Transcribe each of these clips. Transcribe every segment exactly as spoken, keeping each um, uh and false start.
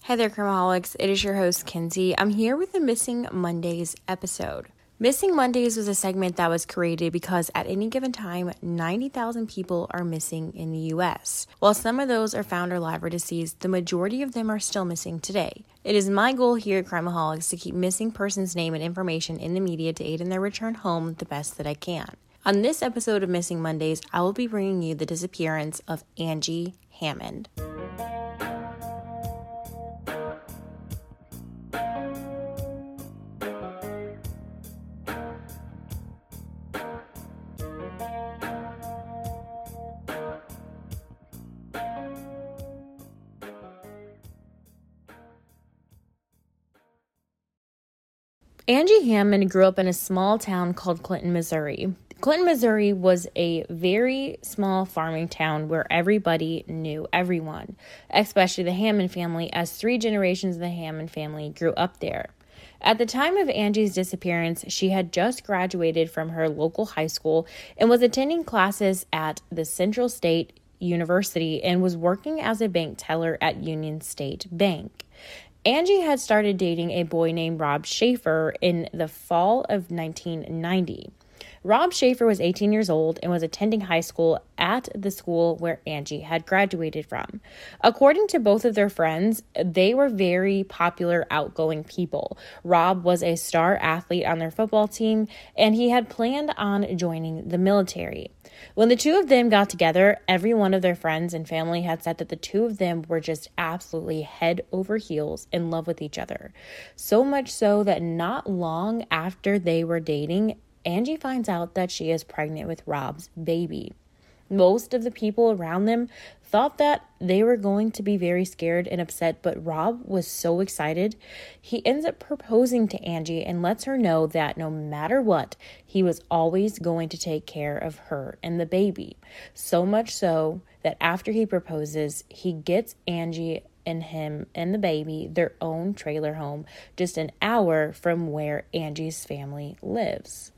Hey there, Crimeholics. It is your host, Kinsey. I'm here with the Missing Mondays episode. Missing Mondays was a segment that was created because at any given time, ninety thousand people are missing in the U S. While some of those are found alive or deceased, the majority of them are still missing today. It is my goal here at Crimeholics to keep missing persons' name and information in the media to aid in their return home the best that I can. On this episode of Missing Mondays, I will be bringing you the disappearance of Angie Hammond. Angie Hammond grew up in a small town called Clinton, Missouri. Clinton, Missouri was a very small farming town where everybody knew everyone, especially the Hammond family, as three generations of the Hammond family grew up there. At the time of Angie's disappearance, she had just graduated from her local high school and was attending classes at the Central State University and was working as a bank teller at Union State Bank. Angie had started dating a boy named Rob Schaefer in the fall of nineteen ninety. Rob Schaefer was eighteen years old and was attending high school at the school where Angie had graduated from. According to both of their friends, they were very popular, outgoing people. Rob was a star athlete on their football team, and he had planned on joining the military. When the two of them got together, every one of their friends and family had said that the two of them were just absolutely head over heels in love with each other. So much so that not long after they were dating, Angie finds out that she is pregnant with Rob's baby. Most of the people around them thought that they were going to be very scared and upset, but Rob was so excited. He ends up proposing to Angie and lets her know that no matter what, he was always going to take care of her and the baby. So much so that after he proposes, he gets Angie and him and the baby their own trailer home just an hour from where Angie's family lives.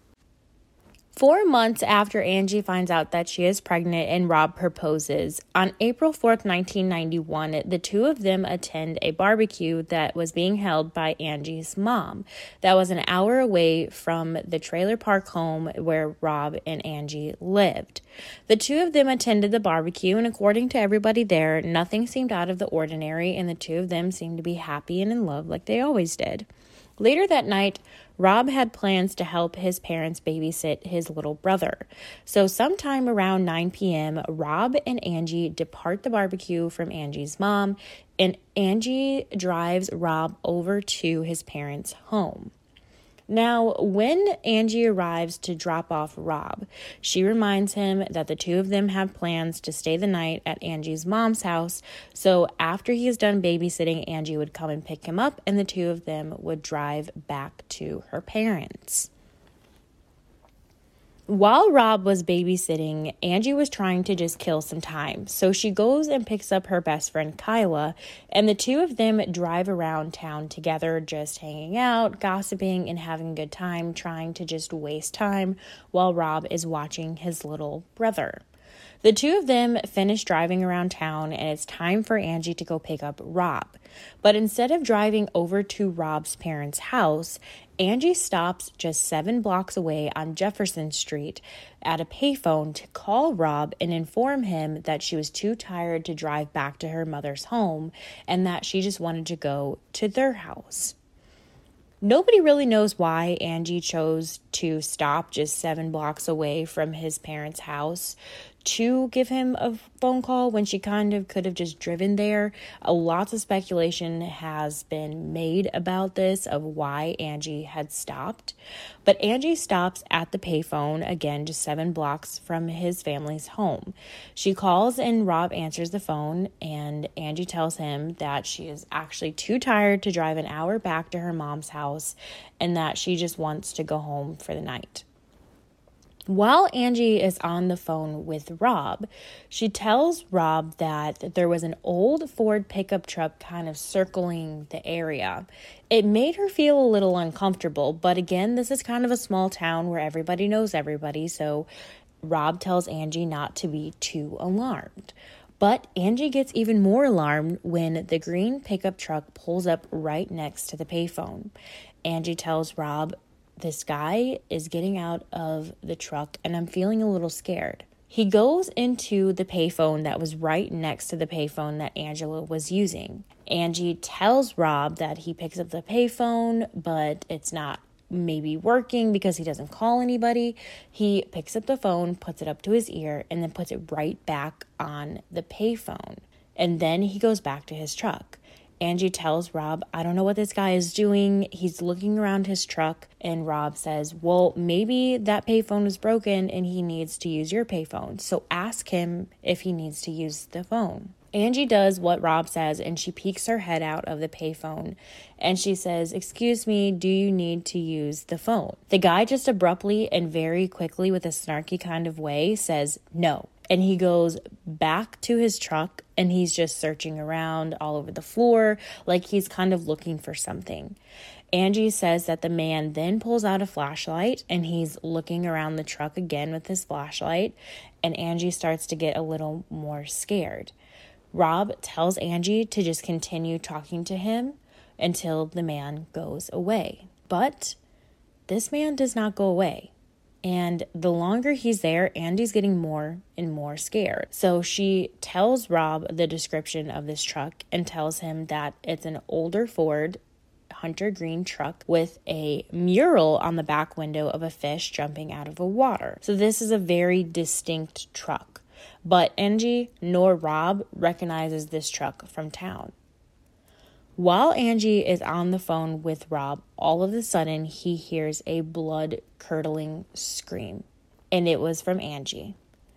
Four months after Angie finds out that she is pregnant and Rob proposes, on April fourth, nineteen ninety-one, the two of them attend a barbecue that was being held by Angie's mom. That was an hour away from the trailer park home where Rob and Angie lived. The two of them attended the barbecue, and according to everybody there, nothing seemed out of the ordinary, and the two of them seemed to be happy and in love like they always did. Later that night, Rob had plans to help his parents babysit his little brother. So sometime around nine p.m., Rob and Angie depart the barbecue from Angie's mom, and Angie drives Rob over to his parents' home. Now, when Angie arrives to drop off Rob, she reminds him that the two of them have plans to stay the night at Angie's mom's house. So after he is done babysitting, Angie would come and pick him up, and the two of them would drive back to her parents. While Rob was babysitting, Angie was trying to just kill some time. So she goes and picks up her best friend Kyla, and the two of them drive around town together, just hanging out, gossiping, and having a good time, trying to just waste time while Rob is watching his little brother. The two of them finish driving around town, and it's time for Angie to go pick up Rob. But instead of driving over to Rob's parents' house, Angie stops just seven blocks away on Jefferson Street at a payphone to call Rob and inform him that she was too tired to drive back to her mother's home and that she just wanted to go to their house. Nobody really knows why Angie chose to stop just seven blocks away from his parents' house to give him a phone call when she kind of could have just driven there. Uh, lots of speculation has been made about this of why Angie had stopped. But Angie stops at the payphone, again, just seven blocks from his family's home. She calls and Rob answers the phone, and Angie tells him that she is actually too tired to drive an hour back to her mom's house and that she just wants to go home for the night. While Angie is on the phone with Rob, she tells Rob that there was an old Ford pickup truck kind of circling the area. It made her feel a little uncomfortable, but again, this is kind of a small town where everybody knows everybody, so Rob tells Angie not to be too alarmed. But Angie gets even more alarmed when the green pickup truck pulls up right next to the payphone. Angie tells Rob, "This guy is getting out of the truck and I'm feeling a little scared." He goes into the payphone that was right next to the payphone that Angela was using. Angie tells Rob that he picks up the payphone, but it's not maybe working because he doesn't call anybody. He picks up the phone, puts it up to his ear, and then puts it right back on the payphone. And then he goes back to his truck. Angie tells Rob, "I don't know what this guy is doing. He's looking around his truck." And Rob says, "Well, maybe that payphone is broken and he needs to use your payphone. So ask him if he needs to use the phone." Angie does what Rob says and she peeks her head out of the payphone and she says, "Excuse me, do you need to use the phone?" The guy just abruptly and very quickly with a snarky kind of way says no. And he goes back to his truck and he's just searching around all over the floor like he's kind of looking for something. Angie says that the man then pulls out a flashlight and he's looking around the truck again with his flashlight. And Angie starts to get a little more scared. Rob tells Angie to just continue talking to him until the man goes away. But this man does not go away. And the longer he's there, Andy's getting more and more scared. So she tells Rob the description of this truck and tells him that it's an older Ford hunter green truck with a mural on the back window of a fish jumping out of the water. So this is a very distinct truck. But Angie nor Rob recognizes this truck from town. While Angie is on the phone with Rob, all of a sudden he hears a blood-curdling scream. And it was from Angie.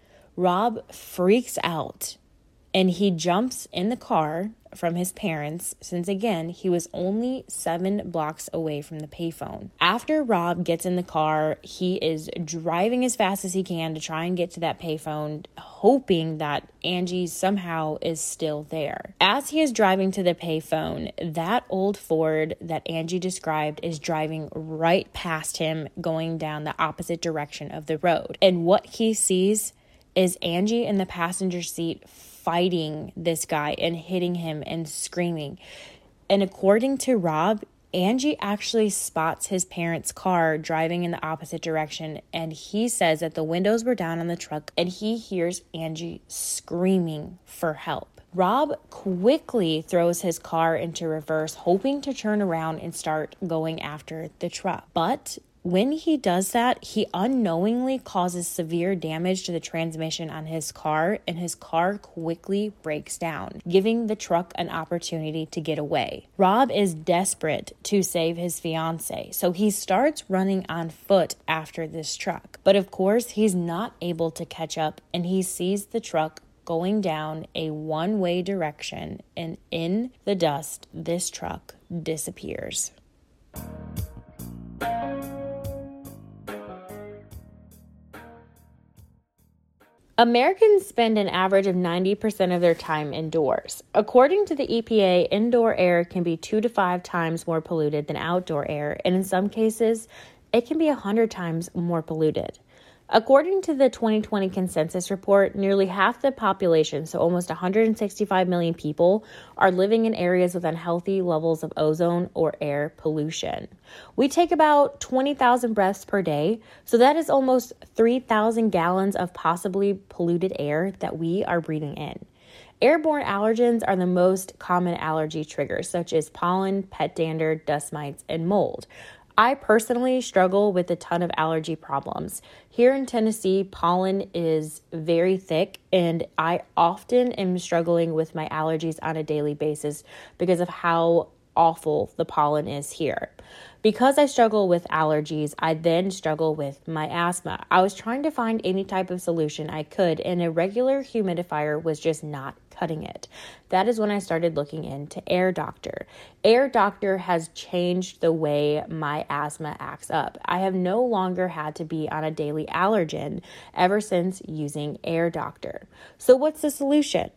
Rob freaks out and he jumps in the car from his parents since, again, he was only seven blocks away from the payphone. After Rob gets in the car, he is driving as fast as he can to try and get to that payphone, hoping that Angie somehow is still there. As he is driving to the payphone, that old Ford that Angie described is driving right past him, going down the opposite direction of the road. And what he sees is Angie in the passenger seat fighting this guy and hitting him and screaming. And according to Rob, Angie actually spots his parents' car driving in the opposite direction, and he says that the windows were down on the truck and he hears Angie screaming for help. Rob quickly throws his car into reverse, hoping to turn around and start going after the truck. But when he does that, he unknowingly causes severe damage to the transmission on his car, and his car quickly breaks down, giving the truck an opportunity to get away. Rob is desperate to save his fiance, so he starts running on foot after this truck. But of course, he's not able to catch up, and he sees the truck going down a one-way direction, and in the dust, this truck disappears. Americans spend an average of ninety percent of their time indoors. According to the E P A, indoor air can be two to five times more polluted than outdoor air, and in some cases, it can be one hundred times more polluted. According to the twenty twenty Consensus Report, nearly half the population, so almost one hundred sixty-five million people, are living in areas with unhealthy levels of ozone or air pollution. We take about twenty thousand breaths per day, so that is almost three thousand gallons of possibly polluted air that we are breathing in. Airborne allergens are the most common allergy triggers, such as pollen, pet dander, dust mites, and mold. I personally struggle with a ton of allergy problems. Here in Tennessee, pollen is very thick, and I often am struggling with my allergies on a daily basis because of how awful the pollen is here. Because I struggle with allergies, I then struggle with my asthma. I was trying to find any type of solution I could, and a regular humidifier was just not cutting it. That is when I started looking into Air Doctor. Air Doctor has changed the way my asthma acts up. I have no longer had to be on a daily allergen ever since using Air Doctor. So what's the solution?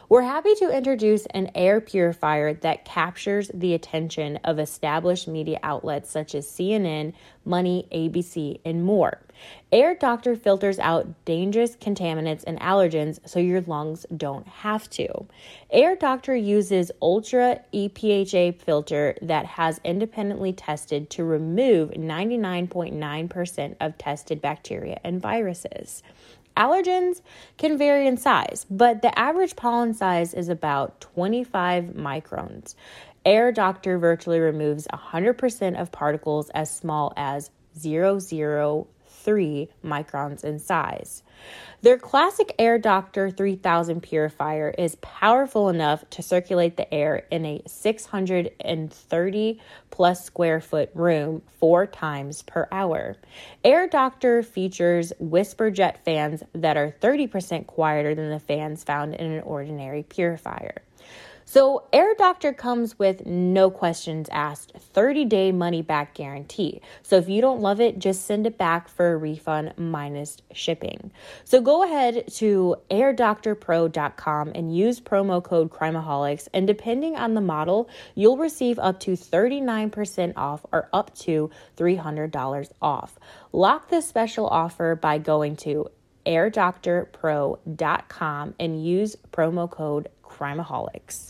We're happy to introduce an air purifier that captures the attention of established media outlets such as C N N, Money, A B C, and more. Air Doctor filters out dangerous contaminants and allergens so your lungs don't have to. Air Doctor uses Ultra E P H A filter that has independently tested to remove ninety-nine point nine percent of tested bacteria and viruses. Allergens can vary in size, but the average pollen size is about twenty-five microns. Air Doctor virtually removes one hundred percent of particles as small as zero point zero three microns in size. Their classic Air Doctor three thousand purifier is powerful enough to circulate the air in a six hundred thirty plus square foot room four times per hour. Air Doctor features whisper jet fans that are thirty percent quieter than the fans found in an ordinary purifier. So Air Doctor comes with no questions asked thirty-day money-back guarantee. So if you don't love it, just send it back for a refund minus shipping. So go ahead to air doctor pro dot com and use promo code Crimeaholics, and depending on the model, you'll receive up to thirty-nine percent off or up to three hundred dollars off. Lock this special offer by going to air doctor pro dot com and use promo code Crimeaholics.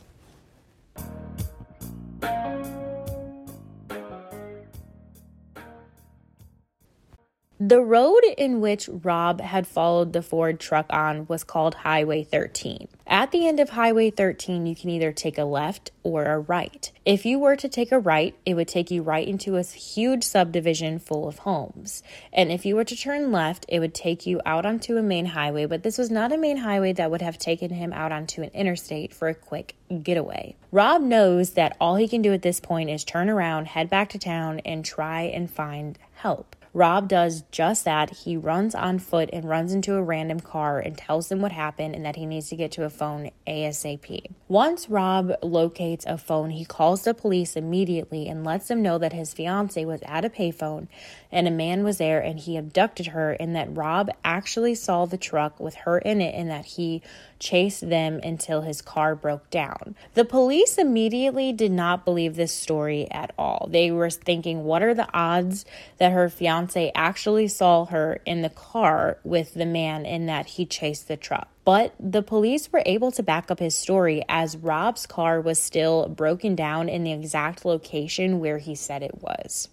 The road in which Rob had followed the Ford truck on was called Highway thirteen. At the end of Highway thirteen, you can either take a left or a right. If you were to take a right, it would take you right into a huge subdivision full of homes. And if you were to turn left, it would take you out onto a main highway, but this was not a main highway that would have taken him out onto an interstate for a quick getaway. Rob knows that all he can do at this point is turn around, head back to town, and try and find help. Rob does just that. He runs on foot and runs into a random car and tells them what happened and that he needs to get to a phone ASAP. Once Rob locates a phone, he calls the police immediately and lets them know that his fiance was at a payphone and a man was there and he abducted her, and that Rob actually saw the truck with her in it and that he chased them until his car broke down. The police immediately did not believe this story at all. They were thinking, what are the odds that her fiance actually saw her in the car with the man and that he chased the truck? But the police were able to back up his story, as Rob's car was still broken down in the exact location where he said it was.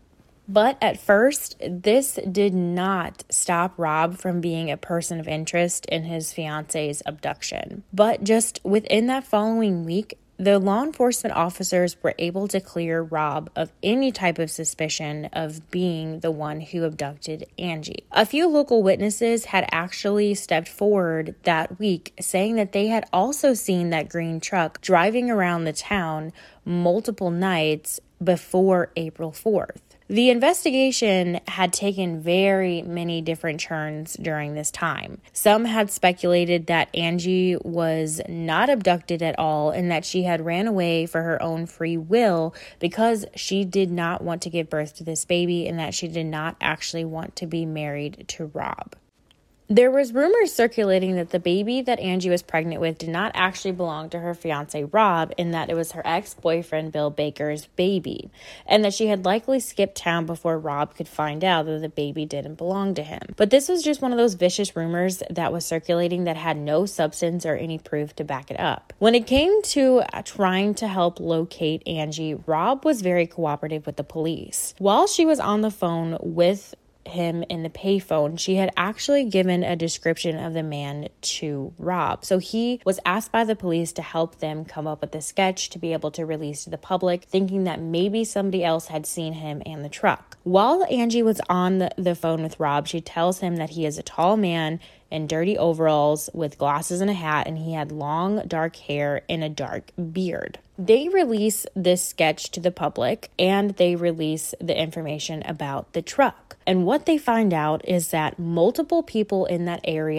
But at first, this did not stop Rob from being a person of interest in his fiance's abduction. But just within that following week, the law enforcement officers were able to clear Rob of any type of suspicion of being the one who abducted Angie. A few local witnesses had actually stepped forward that week, saying that they had also seen that green truck driving around the town multiple nights before April fourth. The investigation had taken very many different turns during this time. Some had speculated that Angie was not abducted at all and that she had ran away for her own free will because she did not want to give birth to this baby and that she did not actually want to be married to Rob. There was rumors circulating that the baby that Angie was pregnant with did not actually belong to her fiance Rob, and that it was her ex-boyfriend Bill Baker's baby, and that she had likely skipped town before Rob could find out that the baby didn't belong to him. But this was just one of those vicious rumors that was circulating that had no substance or any proof to back it up. When it came to trying to help locate Angie, Rob was very cooperative with the police. While she was on the phone with him in the payphone, she had actually given a description of the man to Rob. So he was asked by the police to help them come up with a sketch to be able to release to the public, thinking that maybe somebody else had seen him and the truck. While Angie was on the, the phone with Rob, she tells him that he is a tall man in dirty overalls with glasses and a hat, and he had long dark hair and a dark beard. They release this sketch to the public, and they release the information about the truck. And what they find out is that multiple people in that area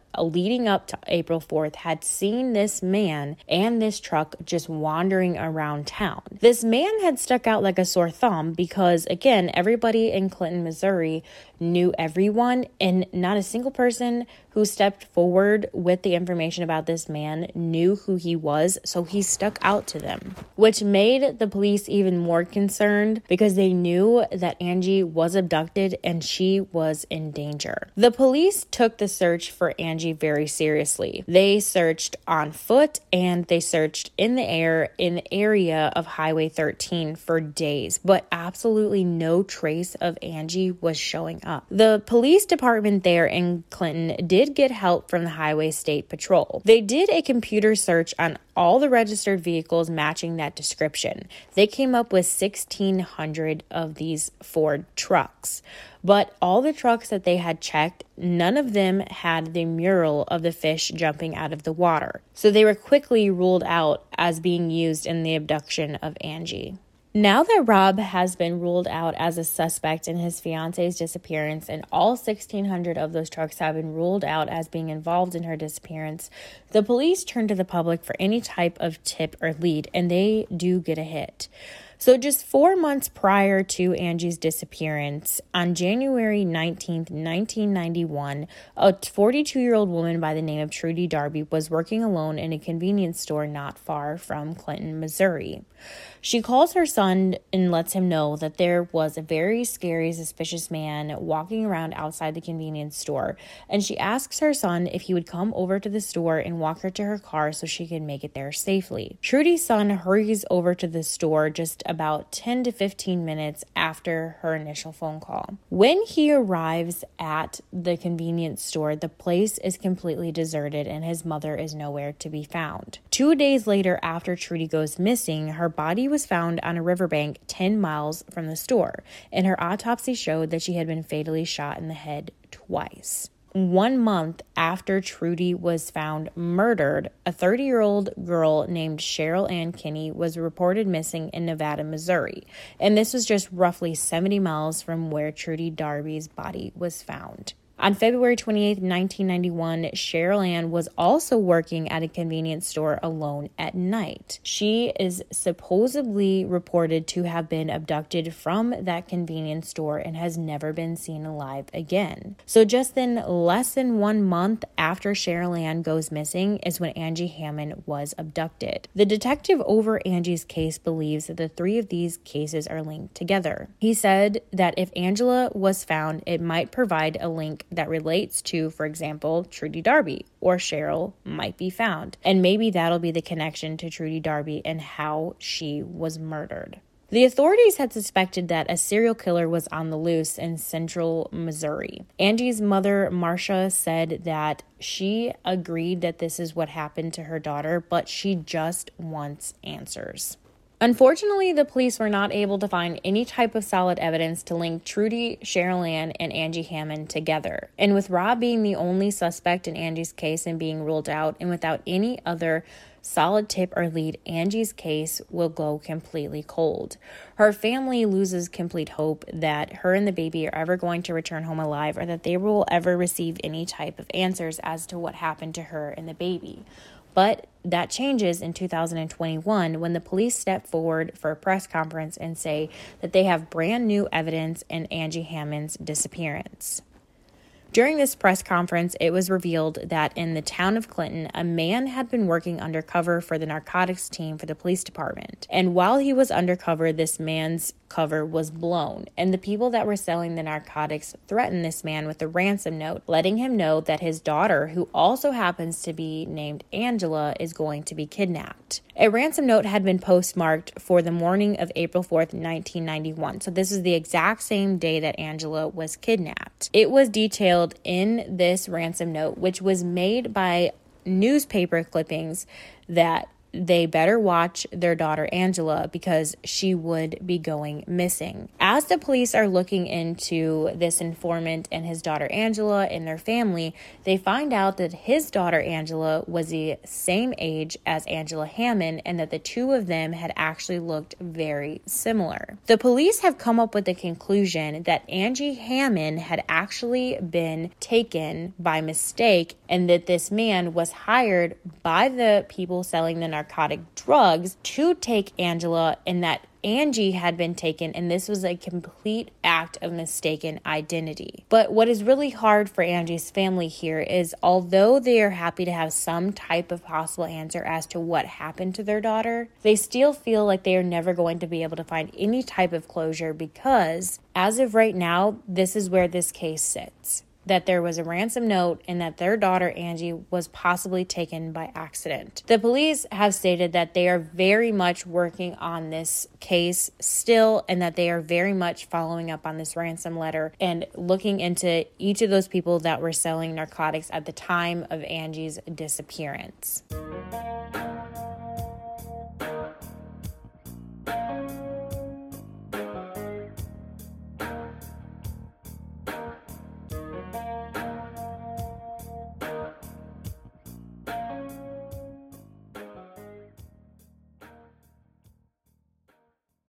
leading up to April fourth had seen this man and this truck just wandering around town. This man had stuck out like a sore thumb because, again, everybody in Clinton, Missouri knew everyone, and not a single person who stepped forward with the information about this man knew who he was, so he stuck out to them, which made the police even more concerned because they knew that Angie was abducted and she was in danger. The police took the search for Angie very seriously. They searched on foot and they searched in the air in the area of Highway thirteen for days, but absolutely no trace of Angie was showing up. The police department there in Clinton did get help from the Highway State Patrol. They did a computer search on all the registered vehicles matching that description. They came up with sixteen hundred of these Ford trucks. But all the trucks that they had checked, none of them had the mural of the fish jumping out of the water. So they were quickly ruled out as being used in the abduction of Angie. Now that Rob has been ruled out as a suspect in his fiance's disappearance, and all sixteen hundred of those trucks have been ruled out as being involved in her disappearance, the police turn to the public for any type of tip or lead, and they do get a hit. So just four months prior to Angie's disappearance, on January nineteenth, nineteen ninety-one, a forty-two-year-old woman by the name of Trudy Darby was working alone in a convenience store not far from Clinton, Missouri. She calls her son and lets him know that there was a very scary, suspicious man walking around outside the convenience store, and she asks her son if he would come over to the store and walk her to her car so she could make it there safely. Trudy's son hurries over to the store just about ten to fifteen minutes after her initial phone call. When he arrives at the convenience store, the place is completely deserted and his mother is nowhere to be found. Two days later, after Trudy goes missing, her body was found on a riverbank ten miles from the store, and her autopsy showed that she had been fatally shot in the head twice. One month after Trudy was found murdered, a thirty-year-old girl named Cheryl Ann Kinney was reported missing in Nevada, Missouri, and this was just roughly seventy miles from where Trudy Darby's body was found. On February twenty-eighth, nineteen ninety-one, Cheryl Ann was also working at a convenience store alone at night. She is supposedly reported to have been abducted from that convenience store and has never been seen alive again. So just in less than one month after Cheryl Ann goes missing is when Angie Hammond was abducted. The detective over Angie's case believes that the three of these cases are linked together. He said that if Angela was found, it might provide a link that relates to, for example, Trudy Darby, or Cheryl might be found. And maybe that'll be the connection to Trudy Darby and how she was murdered. The authorities had suspected that a serial killer was on the loose in central Missouri. Angie's mother, Marcia, said that she agreed that this is what happened to her daughter, but she just wants answers. Unfortunately, the police were not able to find any type of solid evidence to link Trudy, Cheryl Ann, and Angie Hammond together. And with Rob being the only suspect in Angie's case and being ruled out, and without any other solid tip or lead, Angie's case will go completely cold. Her family loses complete hope that her and the baby are ever going to return home alive, or that they will ever receive any type of answers as to what happened to her and the baby. But that changes in two thousand twenty-one when the police step forward for a press conference and say that they have brand new evidence in Angie Hammond's disappearance. During this press conference, it was revealed that in the town of Clinton, a man had been working undercover for the narcotics team for the police department. And while he was undercover, this man's cover was blown, and the people that were selling the narcotics threatened this man with a ransom note, letting him know that his daughter, who also happens to be named Angela, is going to be kidnapped. A ransom note had been postmarked for the morning of April fourth, nineteen ninety-one. So this is the exact same day that Angela was kidnapped. It was detailed in this ransom note, which was made by newspaper clippings that they better watch their daughter Angela because she would be going missing. As the police are looking into this informant and his daughter Angela and their family, they find out that his daughter Angela was the same age as Angela Hammond and that the two of them had actually looked very similar. The police have come up with the conclusion that Angie Hammond had actually been taken by mistake and that this man was hired by the people selling the narcotic drugs to take Angela, and that Angie had been taken, and this was a complete act of mistaken identity. But what is really hard for Angie's family here is, although they are happy to have some type of possible answer as to what happened to their daughter, they still feel like they are never going to be able to find any type of closure because, as of right now, this is where this case sits. That there was a ransom note and that their daughter Angie was possibly taken by accident. The police have stated that they are very much working on this case still and that they are very much following up on this ransom letter and looking into each of those people that were selling narcotics at the time of Angie's disappearance.